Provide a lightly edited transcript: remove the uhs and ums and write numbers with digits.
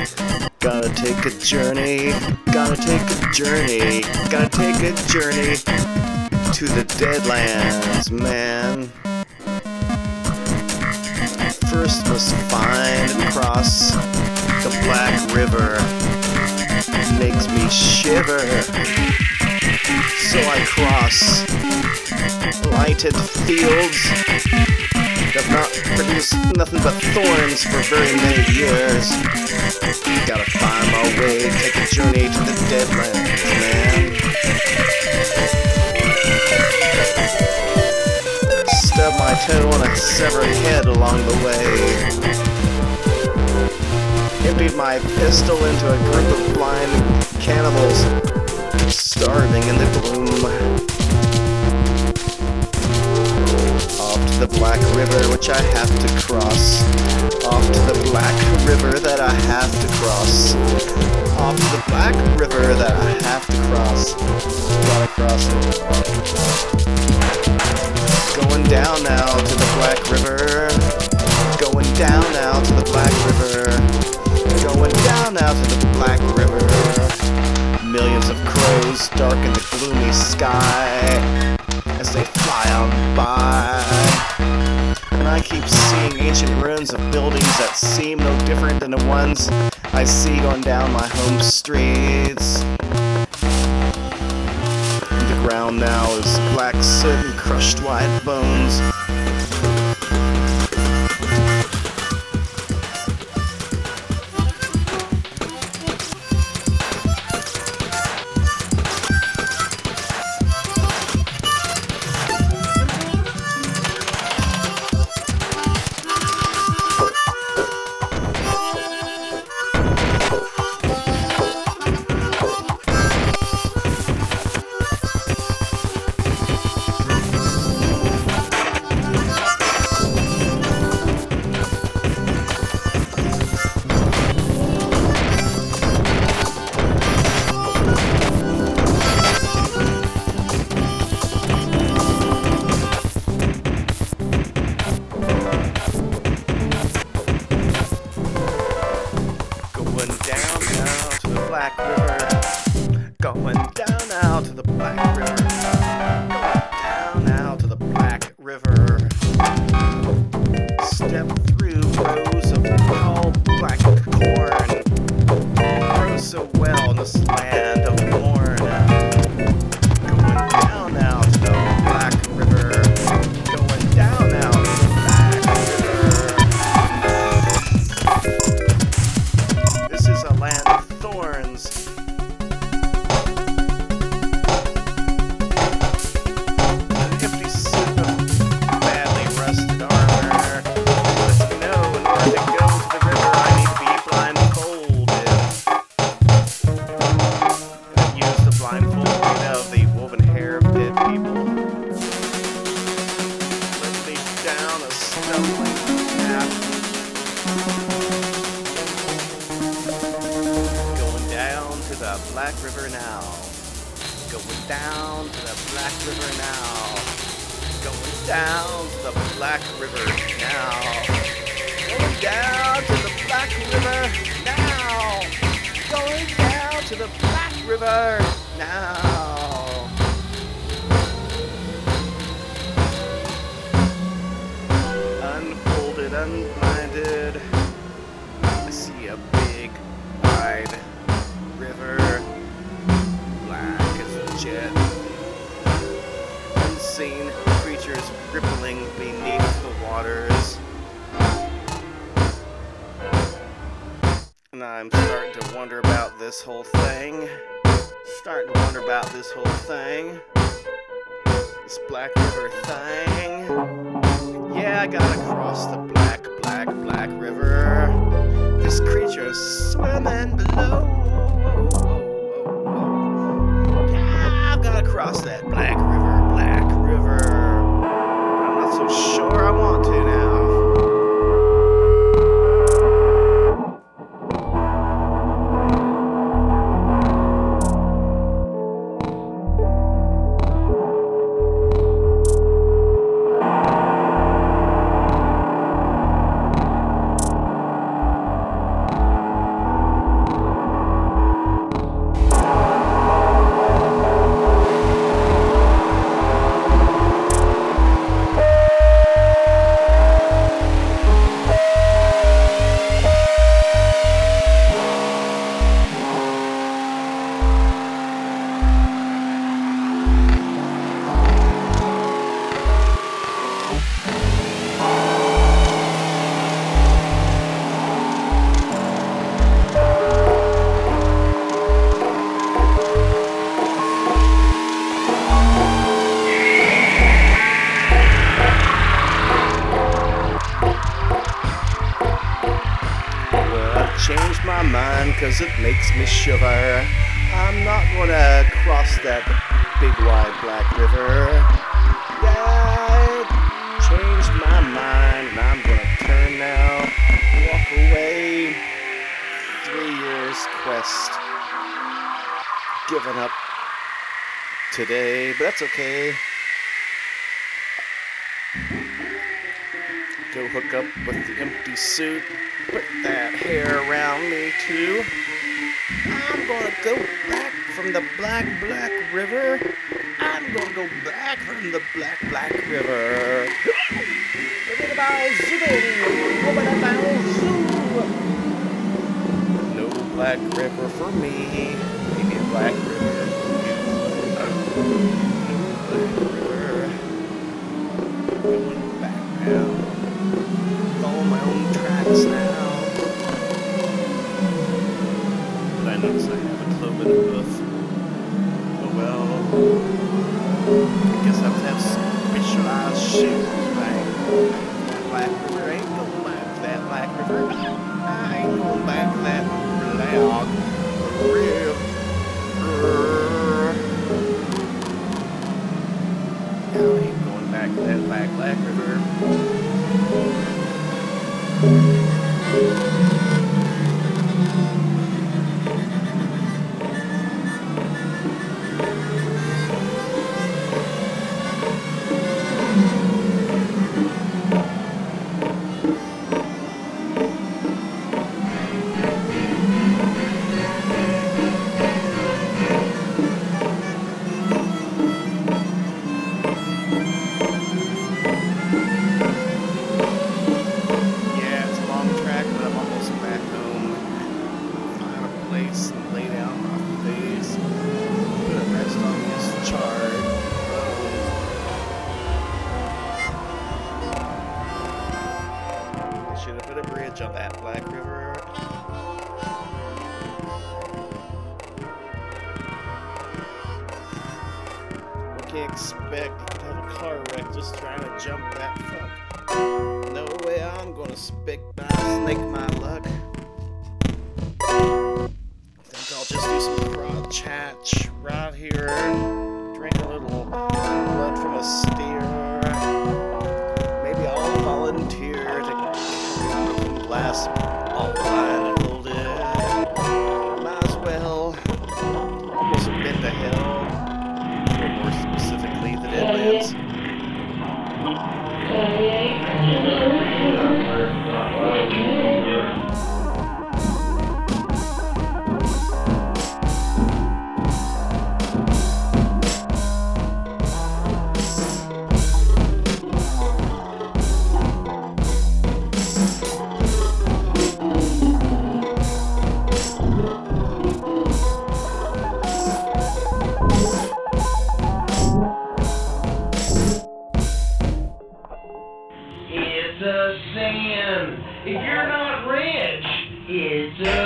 Gotta take a journey, gotta take a journey, gotta take a journey to the Deadlands, man. First must find and cross the Black River. Makes me shiver. So I cross lighted fields that have not produced nothing but thorns for very many years. Gotta find my way, take a journey to the Deadlands, man. Stub my toe on a severed head along the way. Emptied my pistol into a group of blind cannibals starving in the gloom. Off to the Black River, which I have to cross. Off to the Black River that I have to cross. Off to the Black River that I have to cross. Gotta cross it. Going down now to the Black River. Going down now to the Black River. Going down now to the Black River. Millions of crows darken the gloomy sky as they fly on by. And I keep seeing ancient ruins of buildings that seem no different than the ones I see going down my home streets. The ground now is black soot and crushed white bones. Black River. Going down now to the Black River. Going down now to the Black River. Step through rows of tall black corn. Grows so well in this land of corn. Going down now to the Black River. Going down now to the Black River. This is a land of thorns. An empty suit of badly rusted armor. But you know, in order to go to the river, I need to be blindfolded. And use the blindfolding of the woven hair of dead people. Let me down a stumbling path. To the Black River now. Going down to the Black River now. Going down to the Black River now. Going down to the Black River now. Going down to the Black River now. Unfolded, unblinded, I see a big, wide river, black as a jet. Unseen creatures rippling beneath the waters. And I'm starting to wonder about this whole thing. Starting to wonder about this whole thing. This Black River thing. Yeah, I gotta cross the black river. This creature's swimming below. Yeah, I've gotta cross that Black River. But I'm not so sure I want to now. change my mind 'cause it makes me shiver. I'm not gonna cross that big wide black river. Yeah, it changed my mind and I'm gonna turn now, walk away. 3 years quest, given up today, but that's okay. Go hook up with the empty suit, put that hair around me too. I'm gonna go back from the black, black river. I'm gonna go back from the black, black river. No black river for me, maybe a black river for you. No black river. Going back now. Follow my own tracks now. But I notice I have a cloven hoof. Oh well. I guess I have to have specialized shoes, right? That black river ain't going back to that black river. I ain't going back to that black river. I ain't going back to that black river. And lay down my face, put a rest on this chart. I should have put a bridge on that black river. We can't expect to have a car wreck just trying to jump that fuck. No way I'm gonna snake my luck. I'll just do some crotch right here. Drink a little blood from a steer. Maybe I'll volunteer to last all blindfolded. Might as well. Almost been to hell. Or more specifically, the Deadlands. It's a sin. If you're not rich, it's a